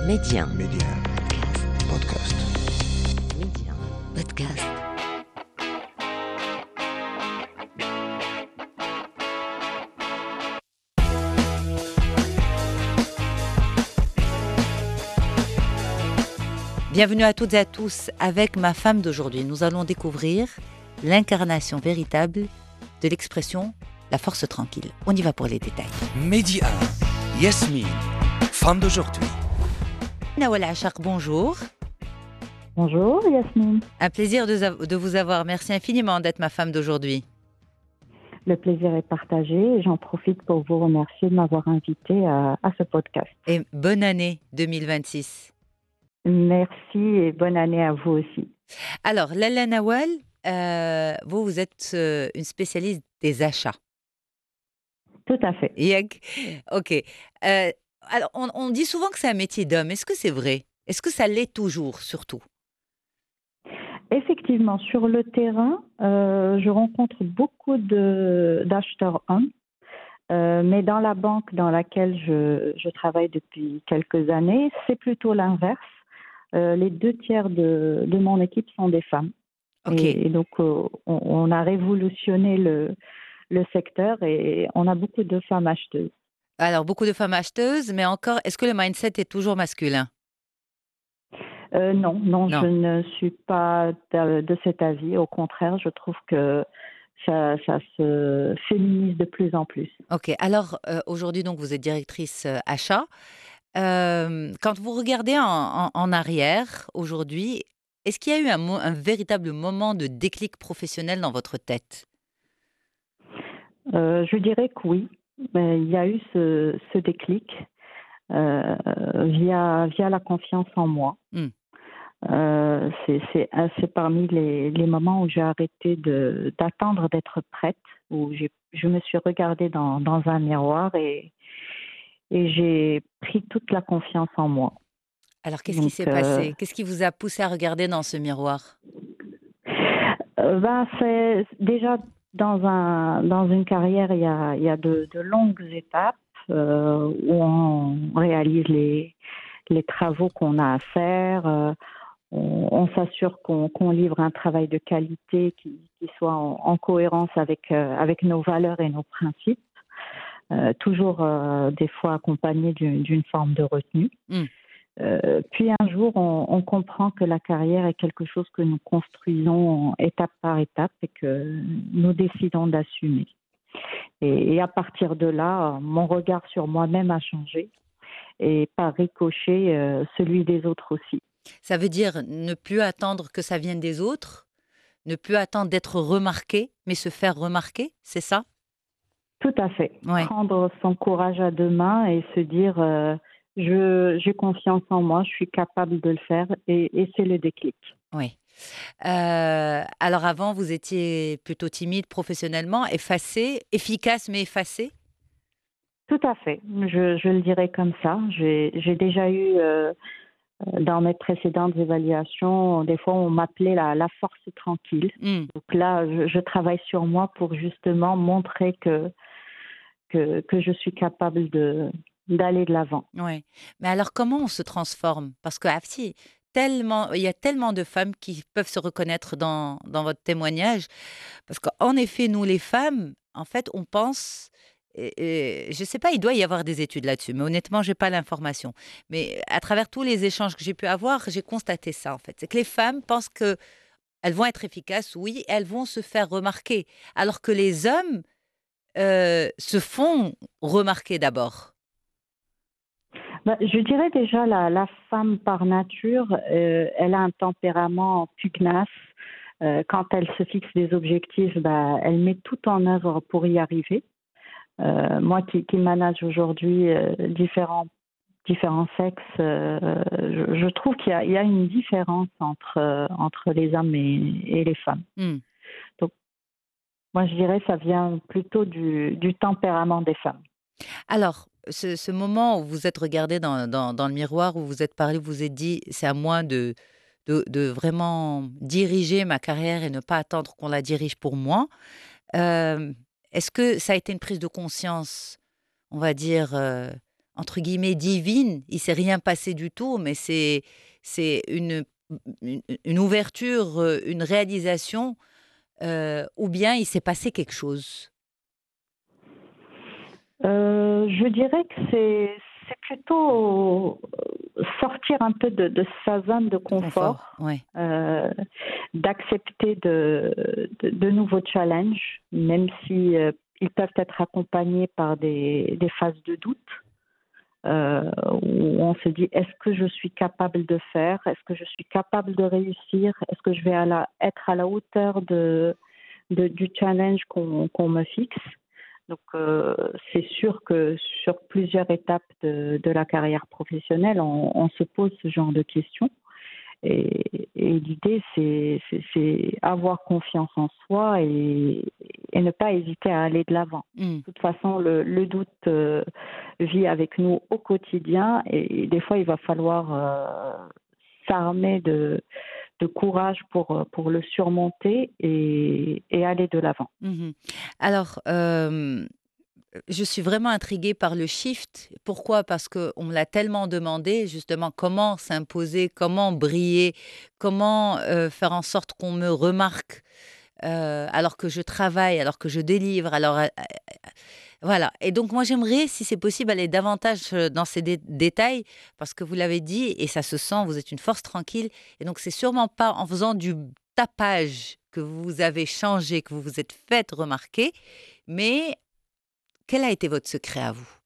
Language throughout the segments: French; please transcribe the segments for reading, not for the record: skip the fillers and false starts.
Média. Média. Podcast. Média. Podcast. Bienvenue à toutes et à tous. Avec ma femme d'aujourd'hui, nous allons découvrir l'incarnation véritable de l'expression « la force tranquille ». On y va pour les détails. Média. Yasmine, femme d'aujourd'hui. Nawal Achaq, bonjour. Bonjour Yasmine. Un plaisir de vous avoir. Merci infiniment d'être ma femme d'aujourd'hui. Le plaisir est partagé et j'en profite pour vous remercier de m'avoir invité à ce podcast. Et bonne année 2026. Merci et bonne année à vous aussi. Alors, Lalla Nawal, vous êtes une spécialiste des achats. Tout à fait. Ok. Alors, on dit souvent que c'est un métier d'homme. Est-ce que c'est vrai? Est-ce que ça l'est toujours, surtout? Effectivement, sur le terrain, je rencontre beaucoup d'acheteurs hommes. Mais dans la banque dans laquelle je travaille depuis quelques années, c'est plutôt l'inverse. Les 2/3 de mon équipe sont des femmes. Okay. Et donc, on a révolutionné le secteur et on a beaucoup de femmes acheteuses. Alors, beaucoup de femmes acheteuses, mais encore, est-ce que le mindset est toujours masculin? Non, je ne suis pas de cet avis. Au contraire, je trouve que ça se féminise de plus en plus. Ok, alors aujourd'hui, donc, vous êtes directrice achat. Quand vous regardez en arrière, aujourd'hui, est-ce qu'il y a eu un véritable moment de déclic professionnel dans votre tête? Je dirais que oui. Il y a eu ce déclic via la confiance en moi. C'est parmi les moments où j'ai arrêté d'attendre d'être prête, où je me suis regardée dans un miroir et j'ai pris toute la confiance en moi. Alors, qu'est-ce qui s'est passé? Qu'est-ce qui vous a poussé à regarder dans ce miroir? C'est déjà dans une carrière, il y a de longues étapes où on réalise les travaux qu'on a à faire. On s'assure qu'on livre un travail de qualité qui soit en cohérence avec nos valeurs et nos principes, toujours des fois accompagné d'une forme de retenue. Puis un jour, on comprend que la carrière est quelque chose que nous construisons étape par étape et que nous décidons d'assumer. Et à partir de là, mon regard sur moi-même a changé et par ricochet, celui des autres aussi. Ça veut dire ne plus attendre que ça vienne des autres, ne plus attendre d'être remarqué, mais se faire remarquer, c'est ça? Tout à fait. Ouais. Prendre son courage à deux mains et se dire j'ai confiance en moi, je suis capable de le faire et c'est le déclic. Oui. Alors avant, vous étiez plutôt timide professionnellement, effacée, efficace mais effacée? Tout à fait. Je le dirais comme ça. J'ai déjà eu... dans mes précédentes évaluations, des fois, on m'appelait la force tranquille. Donc là, je travaille sur moi pour justement montrer que je suis capable d'aller de l'avant. Oui. Mais alors, comment on se transforme? Parce que il y a tellement de femmes qui peuvent se reconnaître dans votre témoignage. Parce qu'en effet, nous, les femmes, en fait, on pense... je ne sais pas, il doit y avoir des études là-dessus, mais honnêtement, je n'ai pas l'information. Mais à travers tous les échanges que j'ai pu avoir, j'ai constaté ça, en fait. C'est que les femmes pensent qu'elles vont être efficaces, oui, elles vont se faire remarquer, alors que les hommes se font remarquer d'abord. Je dirais déjà la femme par nature, elle a un tempérament pugnace. Quand elle se fixe des objectifs, elle met tout en œuvre pour y arriver. Moi qui manage aujourd'hui différents sexes, je trouve qu'il y a une différence entre les hommes et les femmes. Donc, moi, je dirais que ça vient plutôt du tempérament des femmes. Alors, ce moment où vous êtes regardé dans le miroir, où vous êtes parlé, vous vous êtes dit, c'est à moi de vraiment diriger ma carrière et ne pas attendre qu'on la dirige pour moi. Est-ce que ça a été une prise de conscience, on va dire, entre guillemets, divine. Il s'est rien passé du tout, mais c'est une ouverture, une réalisation, ou bien il s'est passé quelque chose. Je dirais que c'est plutôt sortir un peu de sa zone de confort, Ouais. d'accepter de nouveaux challenges, même si ils peuvent être accompagnés par des phases de doute, où on se dit est-ce que je suis capable de faire, est-ce que je suis capable de réussir, est-ce que je vais être à la hauteur du challenge qu'on me fixe. Donc, c'est sûr que sur plusieurs étapes de la carrière professionnelle, on se pose ce genre de questions. Et l'idée, c'est avoir confiance en soi et ne pas hésiter à aller de l'avant. De toute façon, le doute vit avec nous au quotidien et des fois, il va falloir s'armer de courage pour le surmonter et aller de l'avant. Alors, je suis vraiment intriguée par le shift. Pourquoi? Parce qu'on me l'a tellement demandé, justement, comment s'imposer, comment briller, comment faire en sorte qu'on me remarque alors que je travaille, alors que je délivre. Alors, voilà. Et donc, moi, j'aimerais, si c'est possible, aller davantage dans ces détails, parce que vous l'avez dit, et ça se sent, vous êtes une force tranquille. Et donc, c'est sûrement pas en faisant du tapage que vous avez changé, que vous vous êtes fait remarquer, mais quel a été votre secret à vous?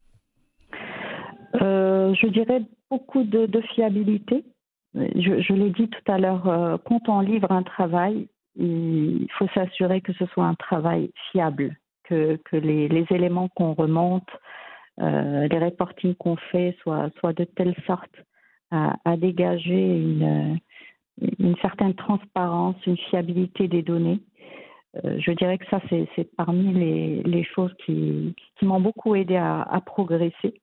Je dirais beaucoup de fiabilité. Je l'ai dit tout à l'heure, quand on livre un travail, il faut s'assurer que ce soit un travail fiable, que les éléments qu'on remonte, les reportings qu'on fait soient de telle sorte à dégager une certaine transparence, une fiabilité des données. Je dirais que ça, c'est parmi les choses qui m'ont beaucoup aidé à progresser.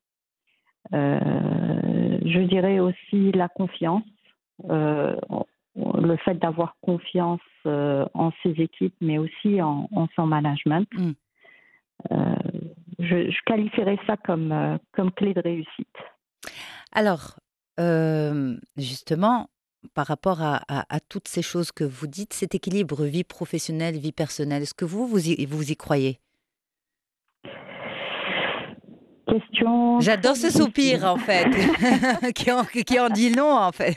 Je dirais aussi la confiance, euh, le fait d'avoir confiance en ses équipes, mais aussi en son management. Euh, je qualifierais ça comme clé de réussite. Alors, justement, par rapport à toutes ces choses que vous dites, cet équilibre vie professionnelle, vie personnelle, est-ce que vous y croyez? Question J'adore très ce soupir, difficile. en fait, qui en dit long, en fait.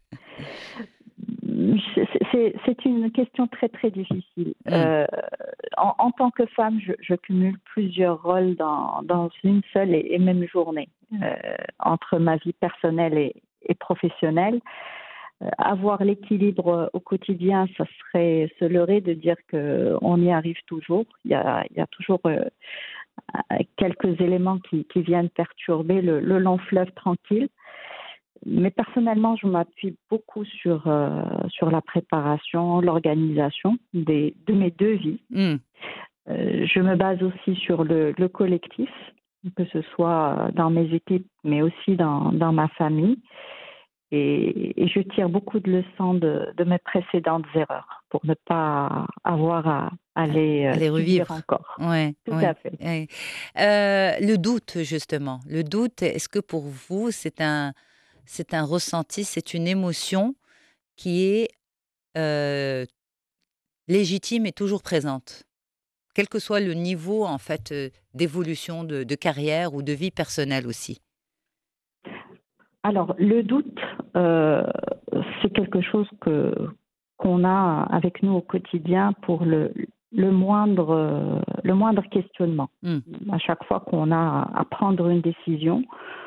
C'est une question très très difficile. En tant que femme, je cumule plusieurs rôles dans une seule et même journée, entre ma vie personnelle et professionnelle. Avoir l'équilibre au quotidien, ça serait se leurrer de dire qu'on y arrive toujours. Il y a toujours quelques éléments qui viennent perturber le long fleuve tranquille. Mais personnellement, je m'appuie beaucoup sur la préparation, l'organisation de mes deux vies. Je me base aussi sur le collectif, que ce soit dans mes équipes, mais aussi dans ma famille. Et je tire beaucoup de leçons de mes précédentes erreurs pour ne pas avoir à aller Les subir revivre. encore. Ouais, Tout ouais, à fait. ouais. Le doute, justement. Le doute, est-ce que pour vous, c'est un ressenti, c'est une émotion qui est euh, légitime et toujours présente, quel que soit le niveau, en fait, d'évolution de carrière ou de vie personnelle aussi? Alors, le doute, c'est quelque chose qu'on a avec nous au quotidien pour le moindre questionnement. À chaque fois qu'on a à prendre une décision,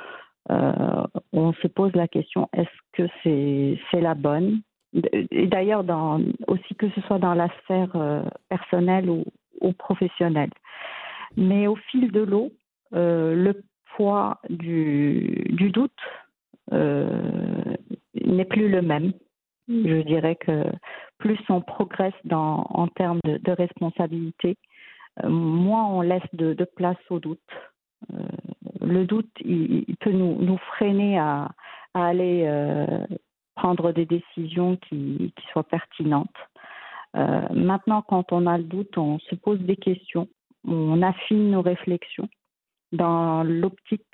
on se pose la question, est-ce que c'est la bonne? Et d'ailleurs, aussi que ce soit dans la sphère personnelle ou professionnelle. Mais au fil de l'eau, le poids du doute n'est plus le même. Je dirais que plus on progresse en termes de responsabilité, moins on laisse de place au doute. Le doute, il peut nous freiner à aller prendre des décisions qui soient pertinentes. Maintenant, quand on a le doute, on se pose des questions, on affine nos réflexions dans l'optique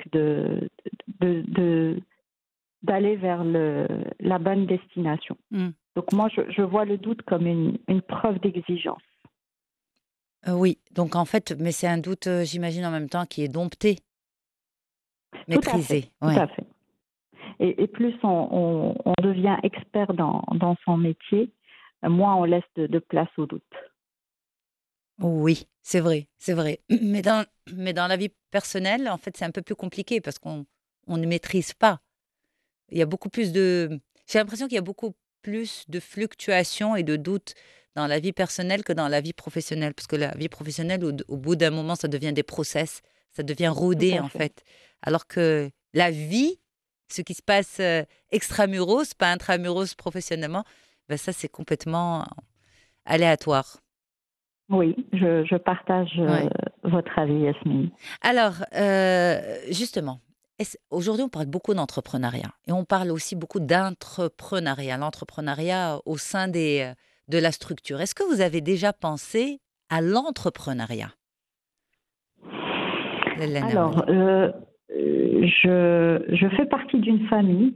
de- d'aller vers la bonne destination. Mm. Donc moi, je vois le doute comme une preuve d'exigence. Oui, donc en fait, mais c'est un doute, j'imagine en même temps, qui est dompté, Tout à fait, maîtrisé. tout Ouais. à fait. Et plus on devient expert dans son métier, moins on laisse de place au doute. Oui, c'est vrai, c'est vrai. Mais dans la vie personnelle, en fait, c'est un peu plus compliqué parce qu'on ne maîtrise pas. Il y a beaucoup plus de J'ai l'impression qu'il y a beaucoup plus de fluctuations et de doutes dans la vie personnelle que dans la vie professionnelle. Parce que la vie professionnelle, au bout d'un moment, ça devient des process, ça devient Tout rodé, à en fait. fait. Alors que la vie, ce qui se passe extramuros, pas intramuros professionnellement, ben ça, c'est complètement aléatoire. Oui, je partage Ouais. votre avis, Yasmine. Alors, justement, aujourd'hui, on parle beaucoup d'entrepreneuriat et on parle aussi beaucoup d'intrapreneuriat, l'entrepreneuriat au sein de la structure. Est-ce que vous avez déjà pensé à l'entrepreneuriat, Lelena Alors, Wali? je fais partie d'une famille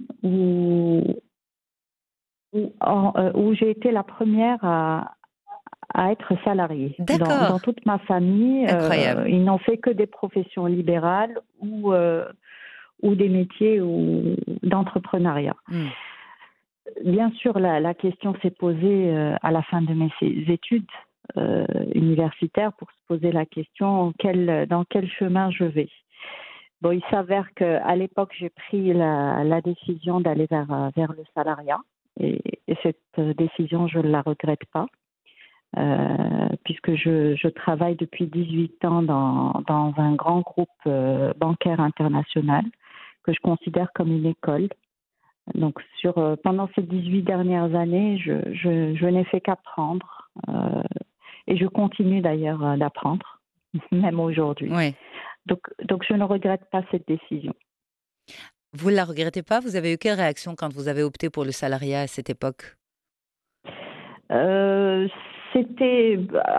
où j'ai été la première à être salariée. Dans D'accord, toute ma famille, incroyable. ils n'ont fait que des professions libérales ou des métiers d'entrepreneuriat. Hmm. Bien sûr, la question s'est posée à la fin de mes études universitaires pour se poser la question dans quel chemin je vais. Bon, il s'avère qu'à l'époque, j'ai pris la décision d'aller vers le salariat. Et cette décision, je ne la regrette pas, puisque je travaille depuis 18 ans dans un grand groupe bancaire international que je considère comme une école. Donc, pendant ces 18 dernières années, je n'ai fait qu'apprendre. Et je continue d'ailleurs d'apprendre, même aujourd'hui. Ouais. Donc, je ne regrette pas cette décision. Vous ne la regrettez pas? Vous avez eu quelle réaction quand vous avez opté pour le salariat à cette époque? Euh, C'était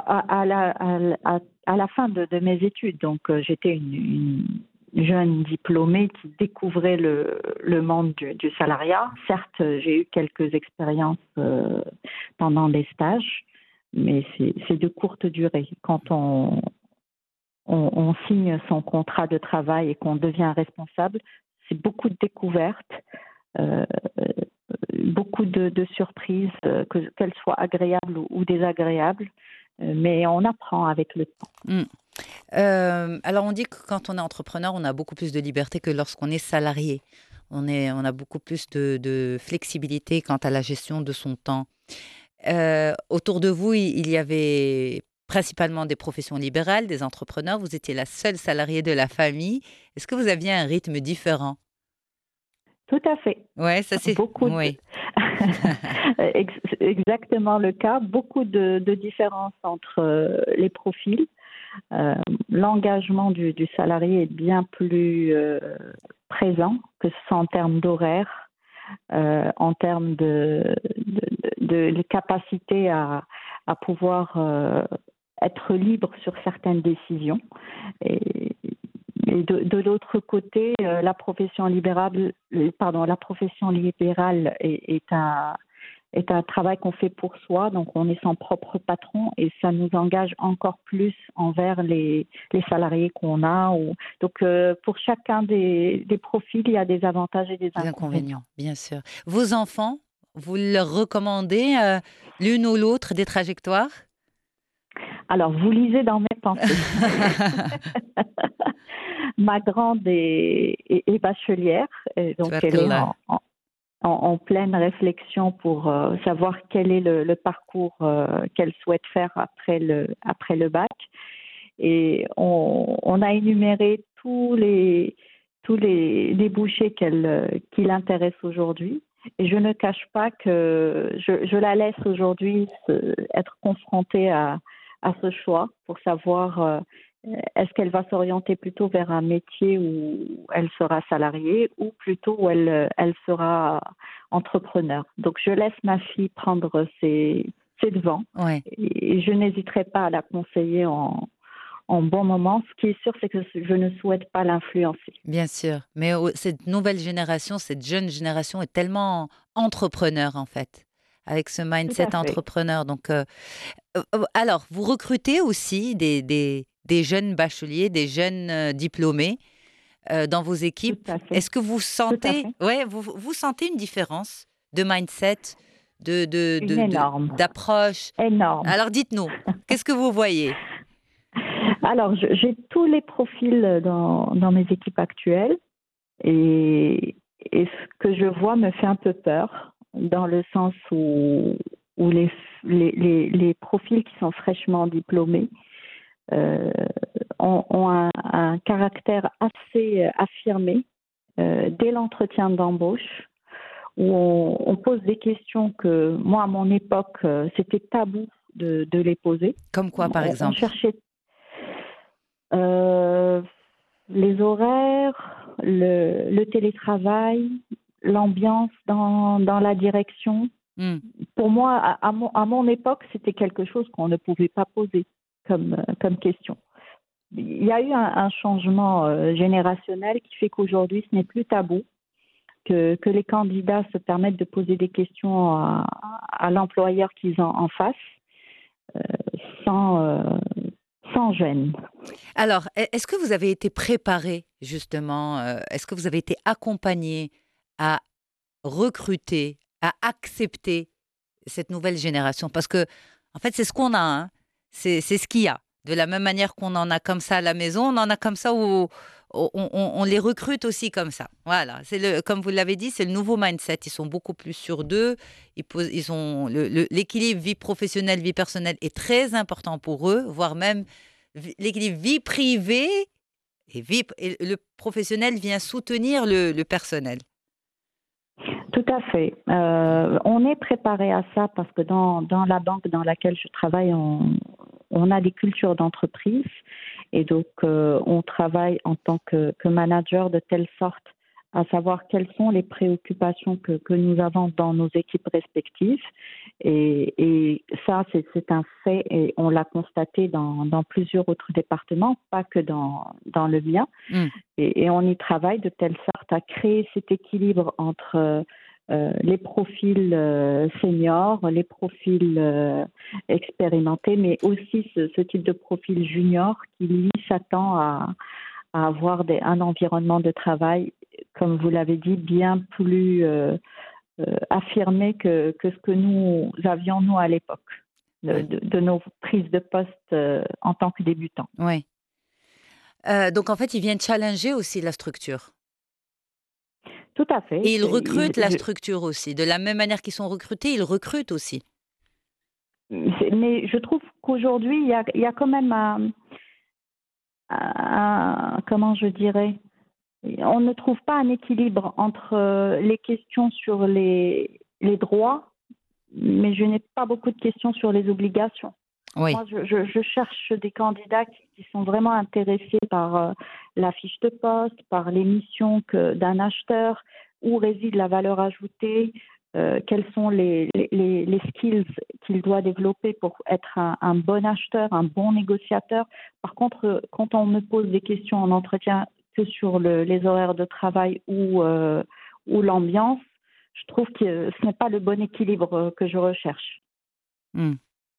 à la fin de mes études. Donc, j'étais une jeune diplômée qui découvrait le monde du salariat. Certes, j'ai eu quelques expériences pendant des stages, mais c'est de courte durée. Quand on signe son contrat de travail et qu'on devient responsable, c'est beaucoup de découvertes, euh, beaucoup de surprises, qu'elles soient agréables ou désagréables, mais on apprend avec le temps. Hmm. Alors, on dit que quand on est entrepreneur, on a beaucoup plus de liberté que lorsqu'on est salarié. On a beaucoup plus de flexibilité quant à la gestion de son temps. Autour de vous, il y avait principalement des professions libérales, des entrepreneurs. Vous étiez la seule salariée de la famille. Est-ce que vous aviez un rythme différent? Tout à fait. Ouais, ça c'est. Beaucoup de... Oui. Exactement le cas. Beaucoup de différences entre les profils. Euh, L'engagement du salarié est bien plus présent, que ce soit en termes d'horaire, en termes de capacité à pouvoir être libre sur certaines décisions. Et, et de l'autre côté, la profession libérale est un travail qu'on fait pour soi, donc on est son propre patron et ça nous engage encore plus envers les salariés qu'on a. Donc pour chacun des profils, il y a des avantages et des Des inconvénients. inconvénients, bien sûr. Vos enfants, vous leur recommandez l'une ou l'autre des trajectoires? Alors, vous lisez dans mes pensées. Ma grande est bachelière, et donc elle est Tabarakallah. en pleine réflexion pour savoir quel est le parcours qu'elle souhaite faire après le bac. Et on a énuméré tous les débouchés qui l'intéressent aujourd'hui. Et je ne cache pas que je la laisse aujourd'hui être confrontée à ce choix pour savoir est-ce qu'elle va s'orienter plutôt vers un métier où elle sera salariée ou plutôt où elle sera entrepreneur. Donc je laisse ma fille prendre ses devants Ouais. et je n'hésiterai pas à la conseiller en bon moment. Ce qui est sûr, c'est que je ne souhaite pas l'influencer. Bien sûr. Mais cette nouvelle génération, cette jeune génération est tellement entrepreneur, en fait, avec ce Tout à mindset fait, entrepreneur. Donc, alors, vous recrutez aussi des jeunes bacheliers, des jeunes diplômés dans vos tout équipes. à fait, Est-ce que vous tout à sentez, fait. ouais, vous sentez une différence de mindset, Une énorme, d'approche? énorme. Alors, dites-nous, qu'est-ce que vous voyez? Alors, j'ai tous les profils dans mes équipes actuelles et ce que je vois me fait un peu peur dans le sens où les profils qui sont fraîchement diplômés euh, ont un caractère assez affirmé dès l'entretien d'embauche où on pose des questions que moi, à mon époque, c'était tabou de les poser. Comme quoi, par On exemple? cherchait euh, les horaires, le télétravail, l'ambiance dans la direction. Hmm. Pour moi, à mon époque, c'était quelque chose qu'on ne pouvait pas poser comme question. Il y a eu un changement générationnel qui fait qu'aujourd'hui, ce n'est plus tabou, que les candidats se permettent de poser des questions à l'employeur qu'ils ont en face euh, sans, sans gêne. Alors, est-ce que vous avez été préparé, justement, est-ce que vous avez été accompagné à recruter, à accepter cette nouvelle génération? Parce que, en fait, c'est ce qu'on a, hein. C'est ce qu'il y a. De la même manière qu'on en a comme ça à la maison, on en a comme ça où on les recrute aussi comme ça. Voilà. Comme vous l'avez dit, c'est le nouveau mindset. Ils sont beaucoup plus sûrs d'eux. Ils ont l'équilibre vie professionnelle, vie personnelle est très important pour eux, voire même l'équilibre vie privée et le professionnel vient soutenir le personnel. Tout à fait. On est préparé à ça parce que dans la banque dans laquelle je travaille, on a des cultures d'entreprise et donc on travaille en tant que manager de telle sorte à savoir quelles sont les préoccupations que nous avons dans nos équipes respectives. Et ça, c'est un fait et on l'a constaté dans plusieurs autres départements, pas que dans le mien. Mm. Et on y travaille de telle sorte à créer cet équilibre entre les profils seniors, les profils expérimentés, mais aussi ce type de profil junior qui, lui, s'attend à avoir un environnement de travail, comme vous l'avez dit, bien plus affirmé que ce que nous avions, nous, à l'époque, Ouais. de nos prises de poste en tant que débutants. Ouais. Donc, en fait, ils viennent challenger aussi la structure. Tout à fait. Et ils recrutent la structure aussi. De la même manière qu'ils sont recrutés, ils recrutent aussi. Mais je trouve qu'aujourd'hui, il y a quand même comment je dirais, on ne trouve pas un équilibre entre les questions sur les droits, mais je n'ai pas beaucoup de questions sur les obligations. Oui. Moi, je cherche des candidats qui sont vraiment intéressés par la fiche de poste, par les missions d'un acheteur, où réside la valeur ajoutée, quels sont les skills qu'il doit développer pour être un bon acheteur, un bon négociateur. Par contre, quand on me pose des questions en entretien que sur les horaires de travail ou l'ambiance, je trouve que ce n'est pas le bon équilibre que je recherche. Mm.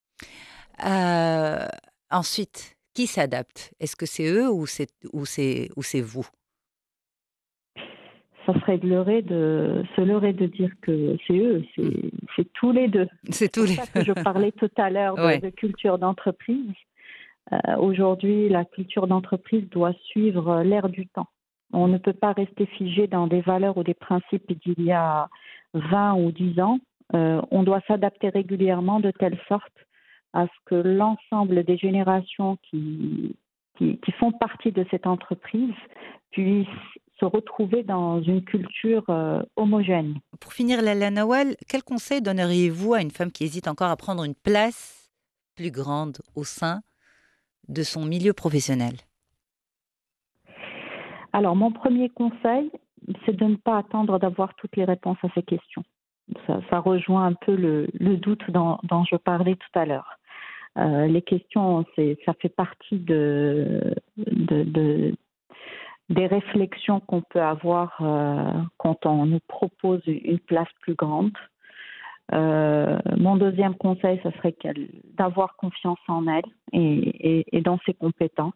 Ensuite, qui s'adapte? Est-ce que c'est eux ou c'est vous? Ça serait se leurrer de dire que c'est eux, c'est tous les deux. C'est tous pour les ça que je parlais tout à l'heure Ouais. de culture d'entreprise. Aujourd'hui, la culture d'entreprise doit suivre l'ère du temps. On ne peut pas rester figé dans des valeurs ou des principes d'il y a 20 ou 10 ans. On doit s'adapter régulièrement de telle sorte à ce que l'ensemble des générations qui font partie de cette entreprise puissent se retrouver dans une culture homogène. Pour finir, Lalla Nawal, quel conseil donneriez-vous à une femme qui hésite encore à prendre une place plus grande au sein de son milieu professionnel? Alors, mon premier conseil, c'est de ne pas attendre d'avoir toutes les réponses à ces questions. Ça rejoint un peu le doute dont je parlais tout à l'heure. Les questions, ça fait partie des réflexions qu'on peut avoir quand on nous propose une place plus grande. Mon deuxième conseil, ce serait d'avoir confiance en elle et dans ses compétences.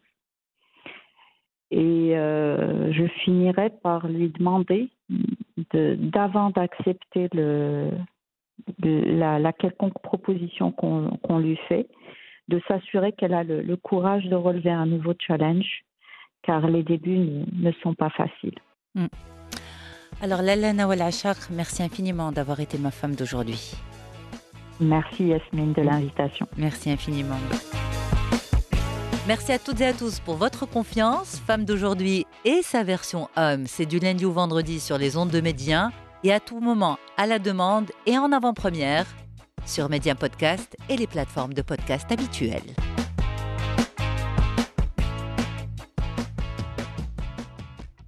Et je finirai par lui demander, d'avant d'accepter la quelconque proposition qu'on lui fait, de s'assurer qu'elle a le courage de relever un nouveau challenge, car les débuts ne sont pas faciles. Alors, Lalla Nawal Achar, merci infiniment d'avoir été ma femme d'aujourd'hui. Merci Yasmine de l'invitation. Merci infiniment. Merci à toutes et à tous pour votre confiance. Femme d'aujourd'hui et sa version homme, c'est du lundi au vendredi sur les ondes de Média et à tout moment à la demande et en avant-première sur Média Podcast et les plateformes de podcast habituelles.